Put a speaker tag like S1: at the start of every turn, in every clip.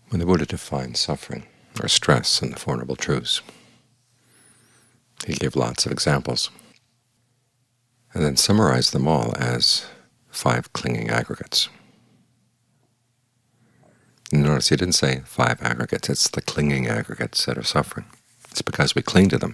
S1: When the Buddha defined suffering or stress in the Four Noble Truths, he gave lots of examples, and then summarized them all as 5 clinging aggregates. And notice he didn't say 5 aggregates, it's the clinging aggregates that are suffering. It's because we cling to them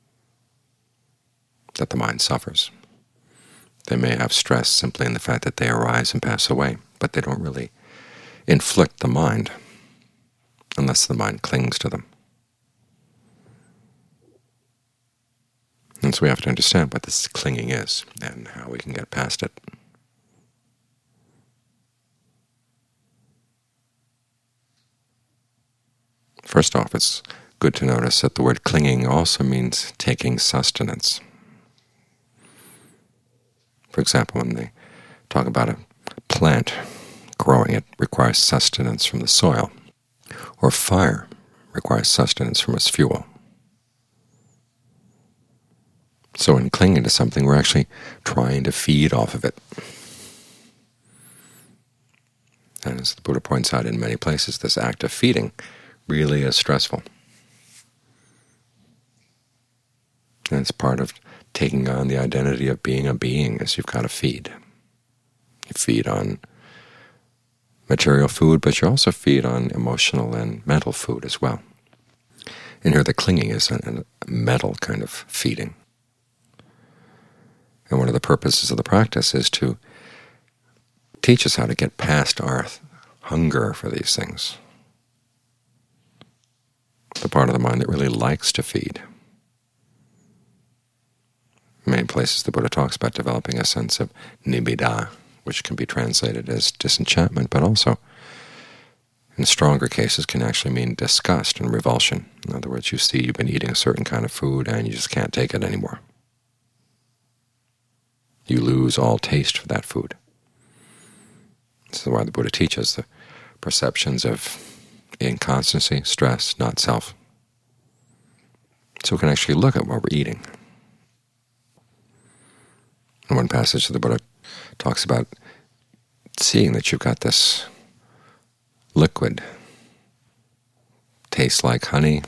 S1: that the mind suffers. They may have stress simply in the fact that they arise and pass away, but they don't really inflict the mind unless the mind clings to them. And so we have to understand what this clinging is and how we can get past it. First off, it's good to notice that the word clinging also means taking sustenance. For example, when they talk about a plant growing, it requires sustenance from the soil, or fire requires sustenance from its fuel. So in clinging to something, we're actually trying to feed off of it. And as the Buddha points out in many places, this act of feeding really is stressful. And it's part of taking on the identity of being a being, is you've got to feed. You feed on material food, but you also feed on emotional and mental food as well. And here the clinging is a mental kind of feeding. And one of the purposes of the practice is to teach us how to get past our hunger for these things, the part of the mind that really likes to feed. In many places the Buddha talks about developing a sense of nibbida, which can be translated as disenchantment, but also in stronger cases can actually mean disgust and revulsion. In other words, you see you've been eating a certain kind of food and you just can't take it anymore. You lose all taste for that food. This is why the Buddha teaches the perceptions of inconstancy, stress, not self. So we can actually look at what we're eating. In one passage, the Buddha talks about seeing that you've got this liquid, tastes like honey,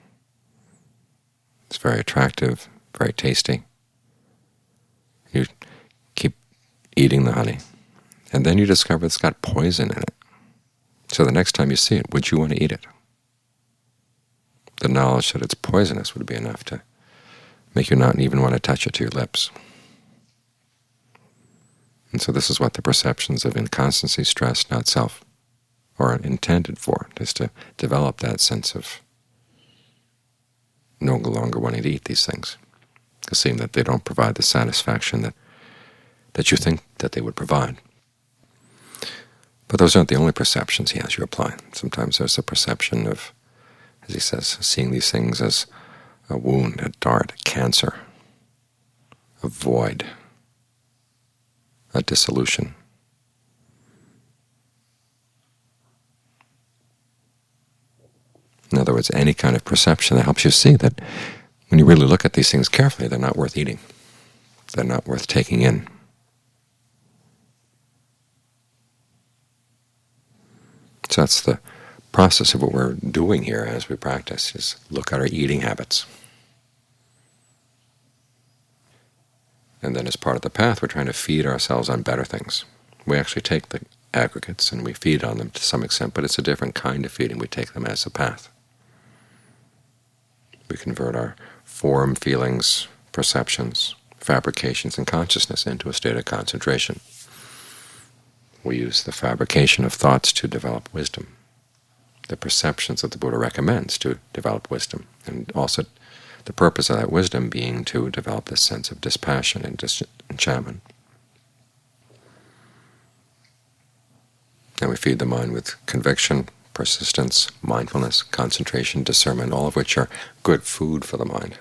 S1: it's very attractive, very tasty. You keep eating the honey, and then you discover it's got poison in it. So the next time you see it, would you want to eat it? The knowledge that it's poisonous would be enough to make you not even want to touch it to your lips. And so this is what the perceptions of inconstancy, stress, not self, are intended for, is to develop that sense of no longer wanting to eat these things, seeing that they don't provide the satisfaction that you think that they would provide. But those aren't the only perceptions he has you apply. Sometimes there's a perception of, as he says, seeing these things as a wound, a dart, a cancer, a void, a dissolution. In other words, any kind of perception that helps you see that when you really look at these things carefully, they're not worth eating. They're not worth taking in. So that's the process of what we're doing here as we practice, is look at our eating habits. And then as part of the path, we're trying to feed ourselves on better things. We actually take the aggregates and we feed on them to some extent, but it's a different kind of feeding. We take them as a path. We convert our form, feelings, perceptions, fabrications, and consciousness into a state of concentration. We use the fabrication of thoughts to develop wisdom, the perceptions that the Buddha recommends to develop wisdom, and also the purpose of that wisdom being to develop this sense of dispassion and disenchantment. And we feed the mind with conviction, persistence, mindfulness, concentration, discernment, all of which are good food for the mind.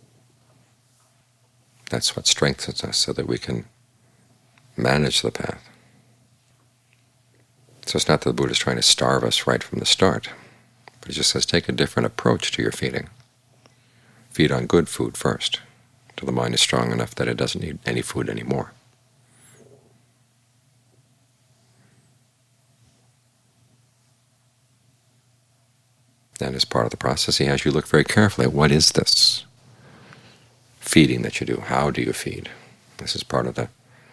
S1: That's what strengthens us so that we can manage the path. So it's not that the Buddha is trying to starve us right from the start, but he just says take a different approach to your feeding. Feed on good food first, till the mind is strong enough that it doesn't need any food anymore. And as part of the process, he has you look very carefully at what is this feeding that you do? How do you feed? This is part of the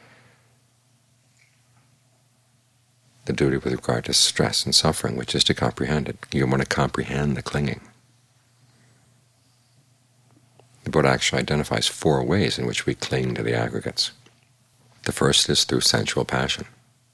S1: duty with regard to stress and suffering, which is to comprehend it. You want to comprehend the clinging. The Buddha actually identifies 4 ways in which we cling to the aggregates. The first is through sensual passion.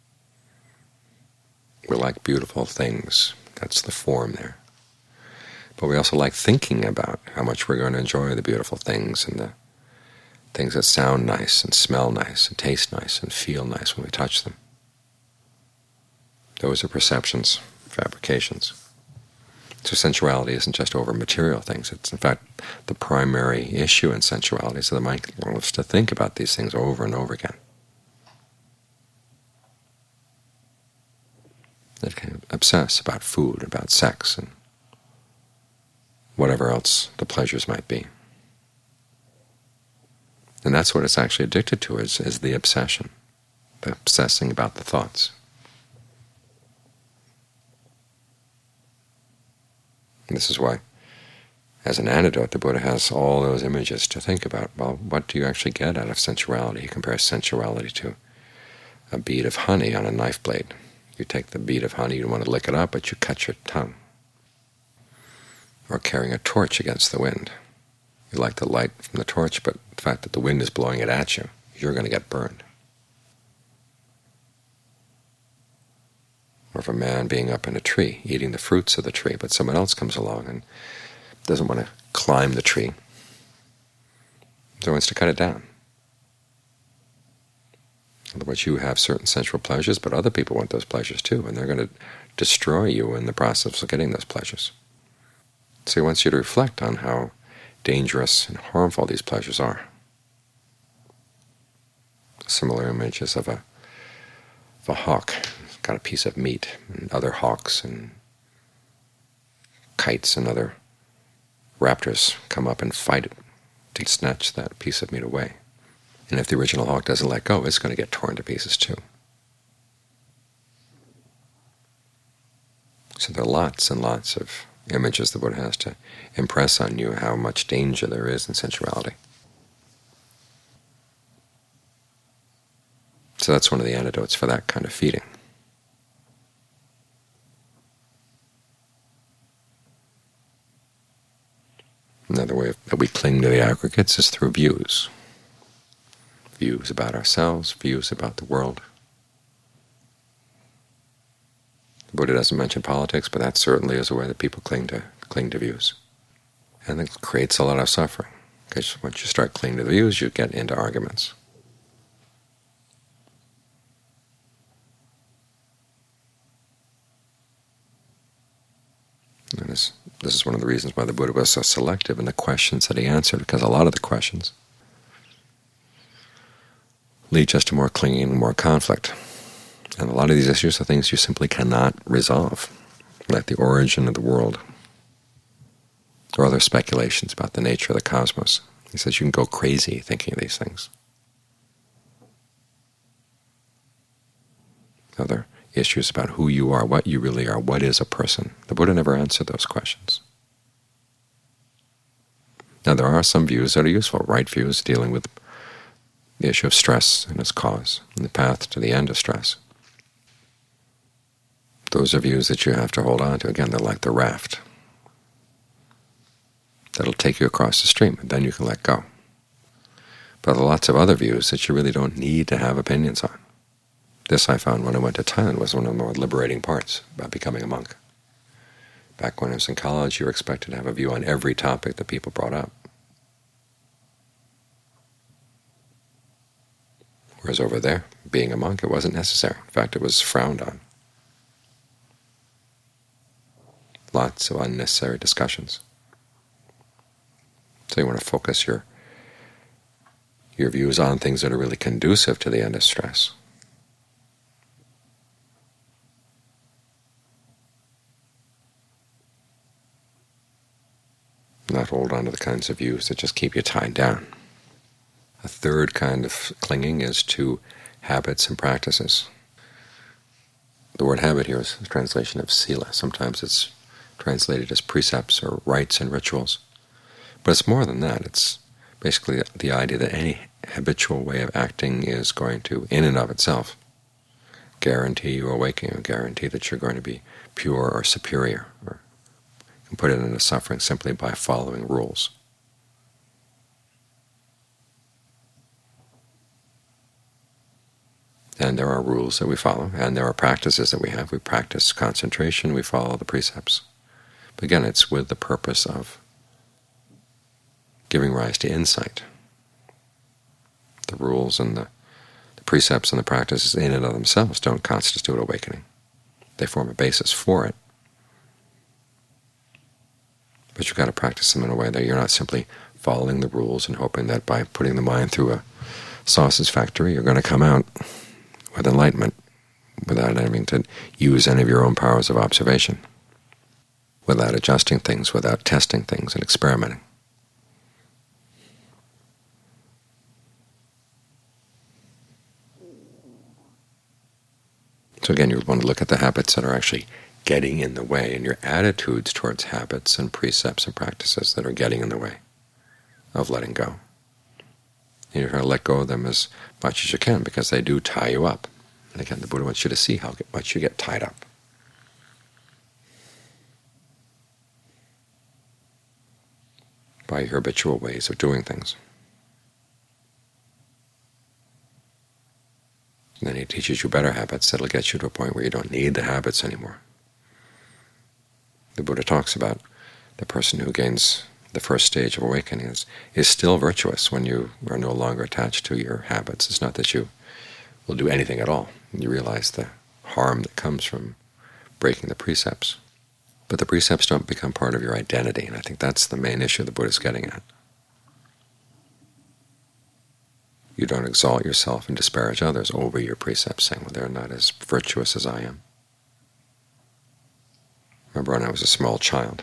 S1: We like beautiful things. That's the form there. But we also like thinking about how much we're going to enjoy the beautiful things and the things that sound nice and smell nice and taste nice and feel nice when we touch them. Those are perceptions, fabrications. So sensuality isn't just over material things. It's, in fact, the primary issue in sensuality. So the mind wants to think about these things over and over again. It can obsess about food, about sex, and whatever else the pleasures might be. And that's what it's actually addicted to, is the obsession, the obsessing about the thoughts. And this is why, as an antidote, the Buddha has all those images to think about. Well, what do you actually get out of sensuality? He compares sensuality to a bead of honey on a knife blade. You take the bead of honey, you don't want to lick it up, but you cut your tongue. Or carrying a torch against the wind. You like the light from the torch, but the fact that the wind is blowing it at you, you're going to get burned. Or of a man being up in a tree, eating the fruits of the tree, but someone else comes along and doesn't want to climb the tree, so wants to cut it down. In other words, you have certain sensual pleasures, but other people want those pleasures too, and they're going to destroy you in the process of getting those pleasures. So he wants you to reflect on how dangerous and harmful these pleasures are. Similar images of a hawk. It's got a piece of meat, and other hawks and kites and other raptors come up and fight it to snatch that piece of meat away. And if the original hawk doesn't let go, it's going to get torn to pieces too. So there are lots and lots of images the Buddha has to impress on you how much danger there is in sensuality. So that's one of the antidotes for that kind of feeding. Another way that we cling to the aggregates is through views. Views about ourselves, views about the world. The Buddha doesn't mention politics, but that certainly is a way that people cling to views. And it creates a lot of suffering, because once you start clinging to the views, you get into arguments. And this is one of the reasons why the Buddha was so selective in the questions that he answered, because a lot of the questions lead just to more clinging and more conflict. And a lot of these issues are things you simply cannot resolve, like the origin of the world, or other speculations about the nature of the cosmos. He says you can go crazy thinking of these things. Other issues about who you are, what you really are, what is a person. The Buddha never answered those questions. Now there are some views that are useful, right views dealing with the issue of stress and its cause, and the path to the end of stress. Those are views that you have to hold on to. Again, they're like the raft. That'll take you across the stream, and then you can let go. But there are lots of other views that you really don't need to have opinions on. This I found when I went to Thailand was one of the more liberating parts about becoming a monk. Back when I was in college, you were expected to have a view on every topic that people brought up. Whereas over there, being a monk, it wasn't necessary. In fact, it was frowned on. Lots of unnecessary discussions. So you want to focus your views on things that are really conducive to the end of stress. Not hold on to the kinds of views that just keep you tied down. A third kind of clinging is to habits and practices. The word habit here is a translation of sila. Sometimes it's translated as precepts or rites and rituals. But it's more than that. It's basically the idea that any habitual way of acting is going to, in and of itself, guarantee you awakening, or guarantee that you're going to be pure or superior, or you can put it into suffering simply by following rules. And there are rules that we follow, and there are practices that we have. We practice concentration, we follow the precepts. But again, it's with the purpose of giving rise to insight. The rules and the precepts and the practices in and of themselves don't constitute awakening. They form a basis for it. But you've got to practice them in a way that you're not simply following the rules and hoping that by putting the mind through a sausage factory you're going to come out with enlightenment without having to use any of your own powers of observation, without adjusting things, without testing things and experimenting. So again, you want to look at the habits that are actually getting in the way, and your attitudes towards habits and precepts and practices that are getting in the way of letting go. And you're going to let go of them as much as you can, because they do tie you up. And again, the Buddha wants you to see how much you get tied up. By your habitual ways of doing things. And then he teaches you better habits that will get you to a point where you don't need the habits anymore. The Buddha talks about the person who gains the first stage of awakening is still virtuous when you are no longer attached to your habits. It's not that you will do anything at all. You realize the harm that comes from breaking the precepts. But the precepts don't become part of your identity, and I think that's the main issue the Buddha is getting at. You don't exalt yourself and disparage others over your precepts, saying, well, they're not as virtuous as I am. Remember when I was a small child,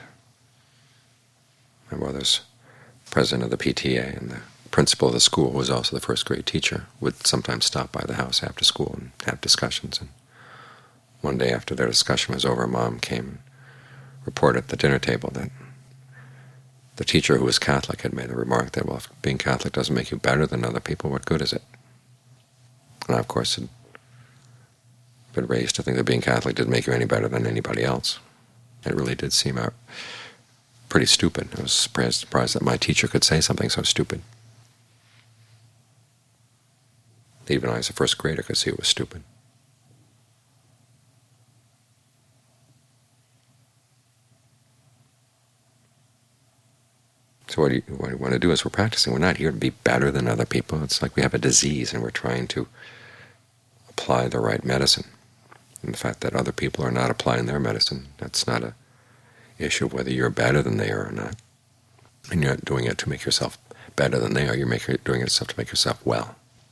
S1: my mother's president of the PTA and the principal of the school, who was also the first grade teacher, would sometimes stop by the house after school and have discussions. And one day after their discussion was over, Mom came and reported at the dinner table that the teacher, who was Catholic, had made the remark that, well, if being Catholic doesn't make you better than other people, what good is it? And I, of course, had been raised to think that being Catholic didn't make you any better than anybody else. It really did seem pretty stupid. I was surprised that my teacher could say something so stupid. Even I, as a first grader, could see it was stupid. So what we want to do is we're practicing. We're not here to be better than other people. It's like we have a disease and we're trying to apply the right medicine. And the fact that other people are not applying their medicine, that's not an issue of whether you're better than they are or not. And you're not doing it to make yourself better than they are. You're doing it to make yourself well.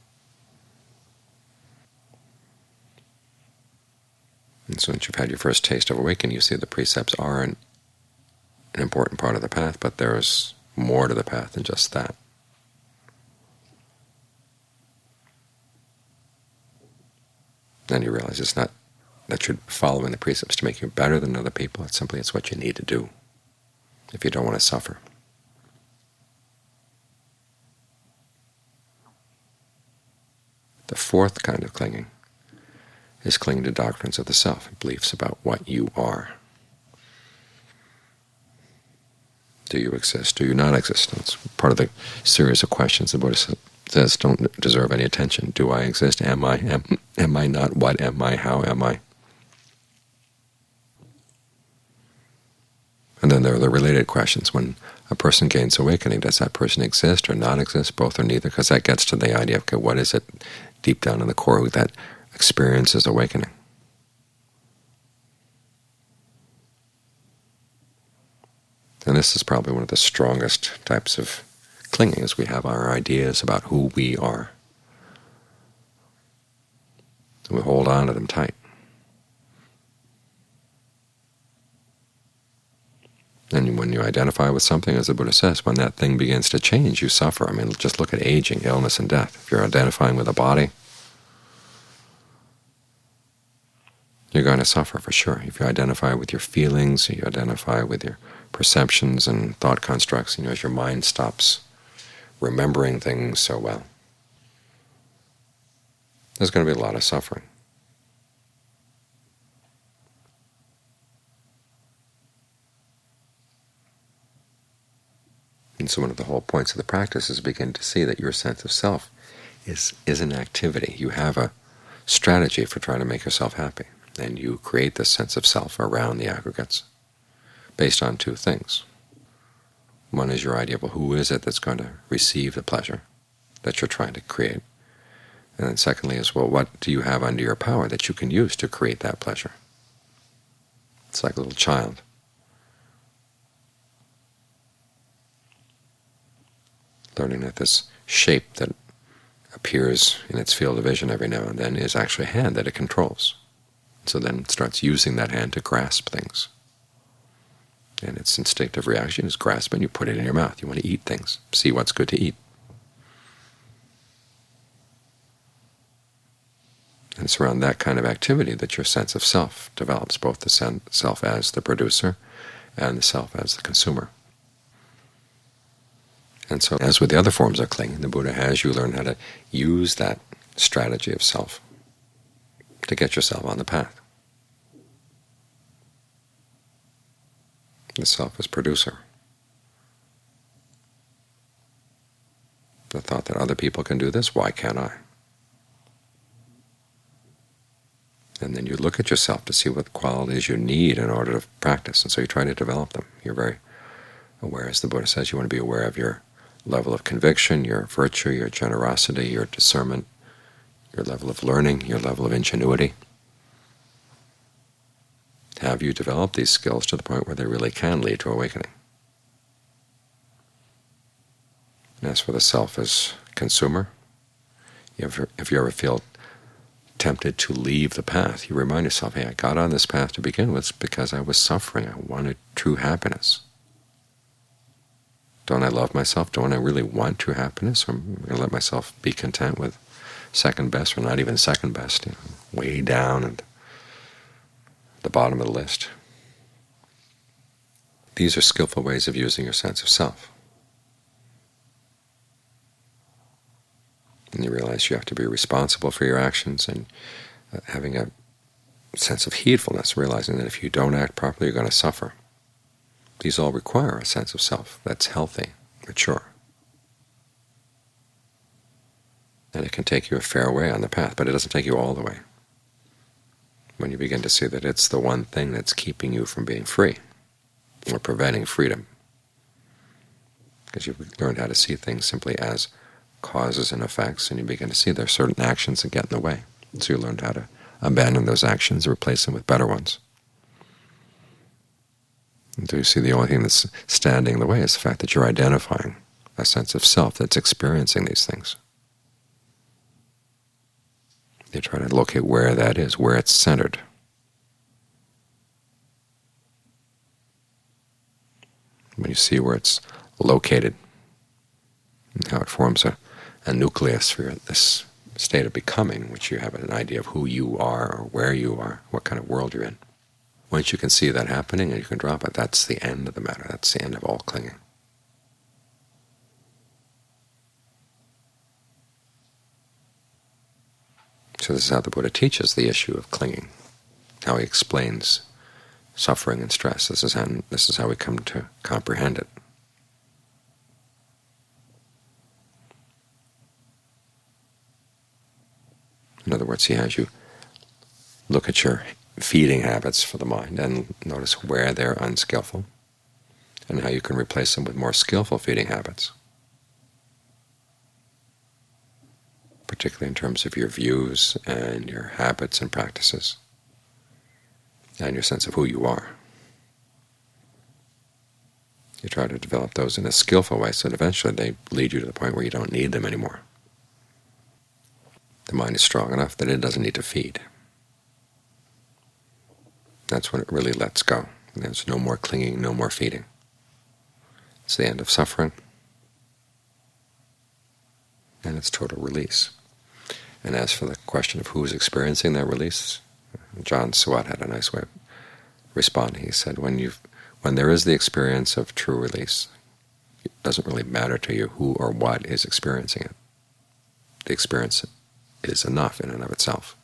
S1: And so once you've had your first taste of awakening, you see the precepts are an important part of the path, but there's more to the path than just that. Then you realize it's not that you're following the precepts to make you better than other people. It's simply what you need to do if you don't want to suffer. The fourth kind of clinging is clinging to doctrines of the self, beliefs about what you are. Do you exist? Do you not exist? That's part of the series of questions the Buddha says don't deserve any attention. Do I exist? Am I? Am I not? What am I? How am I? And then there are the related questions. When a person gains awakening, does that person exist or not exist, both or neither? Because that gets to the idea of, okay, what is it deep down in the core that experiences awakening? And this is probably one of the strongest types of clinging, is we have our ideas about who we are. And we hold on to them tight. And when you identify with something, as the Buddha says, when that thing begins to change, you suffer. I mean, just look at aging, illness, and death. If you're identifying with a body, you're going to suffer for sure. If you identify with your feelings, you identify with your perceptions and thought constructs, as your mind stops remembering things so well, there's going to be a lot of suffering. And so one of the whole points of the practice is begin to see that your sense of self is an activity. You have a strategy for trying to make yourself happy, and you create this sense of self around the aggregates based on two things. One is your idea of, well, who is it that's going to receive the pleasure that you're trying to create? And then secondly is, well, what do you have under your power that you can use to create that pleasure? It's like a little child. Learning that this shape that appears in its field of vision every now and then is actually a hand that it controls. So then it starts using that hand to grasp things. And its instinctive reaction is grasp it and you put it in your mouth. You want to eat things, see what's good to eat. And it's around that kind of activity that your sense of self develops, both the self as the producer and the self as the consumer. And so, as with the other forms of clinging, the Buddha has you learn how to use that strategy of self to get yourself on the path. The self is producer. The thought that other people can do this, why can't I? And then you look at yourself to see what qualities you need in order to practice, and so you try to develop them. You're very aware, as the Buddha says, you want to be aware of your level of conviction, your virtue, your generosity, your discernment, your level of learning, your level of ingenuity. Have you developed these skills to the point where they really can lead to awakening? And as for the self as consumer, if you ever feel tempted to leave the path, you remind yourself, hey, I got on this path to begin with because I was suffering. I wanted true happiness. Don't I love myself? Don't I really want true happiness? Or am I going to let myself be content with second best, or not even second best, way down at the bottom of the list? These are skillful ways of using your sense of self. And you realize you have to be responsible for your actions, and having a sense of heedfulness, realizing that if you don't act properly, you're going to suffer. These all require a sense of self that's healthy, mature. And it can take you a fair way on the path, but it doesn't take you all the way. When you begin to see that it's the one thing that's keeping you from being free, or preventing freedom, because you've learned how to see things simply as causes and effects, and you begin to see there are certain actions that get in the way. So you learned how to abandon those actions and replace them with better ones. And so you see the only thing that's standing in the way is the fact that you're identifying a sense of self that's experiencing these things. You try to locate where that is, where it's centered. When you see where it's located, and how it forms a nucleus for this state of becoming, which you have an idea of who you are or where you are, what kind of world you're in. Once you can see that happening and you can drop it, that's the end of the matter. That's the end of all clinging. So this is how the Buddha teaches the issue of clinging, how he explains suffering and stress. This is how we come to comprehend it. In other words, he has you look at your feeding habits for the mind and notice where they're unskillful and how you can replace them with more skillful feeding habits, particularly in terms of your views and your habits and practices and your sense of who you are. You try to develop those in a skillful way so that eventually they lead you to the point where you don't need them anymore. The mind is strong enough that it doesn't need to feed. That's when it really lets go. There's no more clinging, no more feeding. It's the end of suffering, and it's total release. And as for the question of who is experiencing that release, John Swat had a nice way of responding. He said, when there is the experience of true release, it doesn't really matter to you who or what is experiencing it. The experience is enough in and of itself.